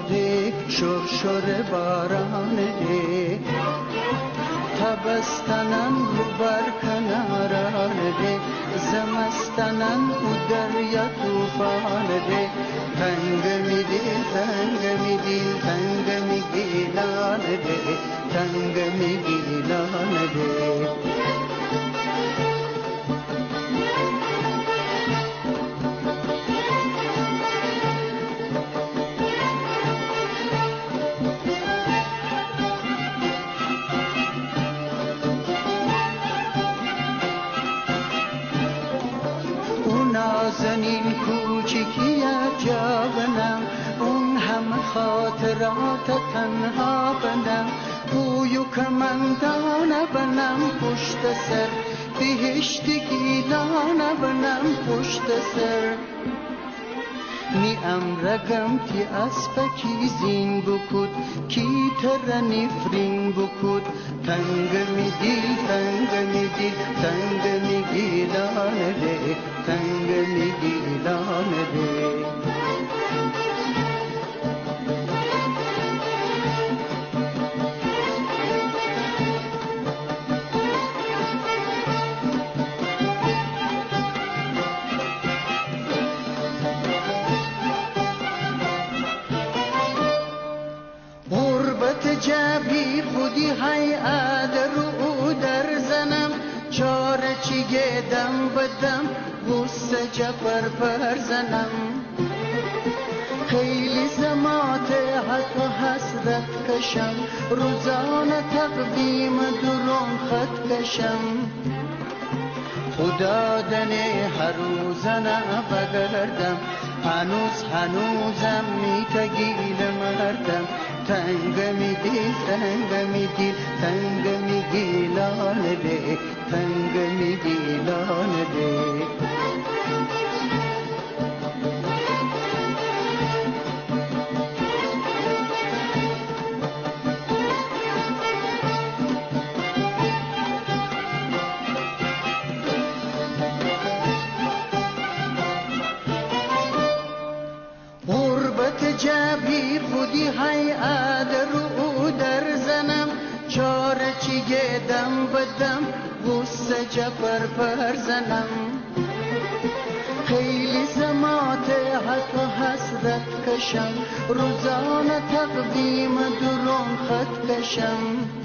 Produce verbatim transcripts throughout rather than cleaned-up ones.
ده شرشر باران ده تبستنن رو بر کناران ده زمستنن او دریا توفان ده تنگ می دل تنگ می دل تنگ می گیلان ده تنگ می گیلان ده نازنین کوچیکی جوانم اون هم خاطرات تنها بنم بویو کمندانه بنم پشت سر بهشت گیلانه بنم پشت سر می امرگم تی اسبکی زین بکود کی تر نفرین بکود تنگ می دیل تنگ می دیل تنگ می گیلان ده تنگ می گیلان ده جبی خودی های آدر او در زنم چار چی گدم بدم غصه جبر پر زنم خیلی زمات حق و حسرت کشم روزان تقدیم درون خط کشم خدا دنه هر روزنه بگردم هنوز هنوزم میتگیل مردم تنگ می دیل تنگ می دیل تنگ می گیلان ده تنگ می گیلان ده جبی خودی های آدر او در زنم چار چی گدم بدم غصه جبر پر زنم خیلی زمات حق و حسرت کشم روزان تقدیم درون خط کشم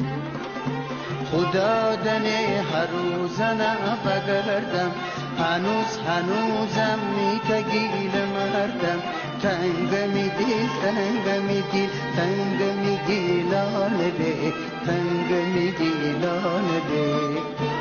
خدا دنه هر روزنه بگردم هنوز هنوزم میتگیل مردم تنگ می دیل تنگ می دیل تنگ می گیلان ده تنگ می گیلان ده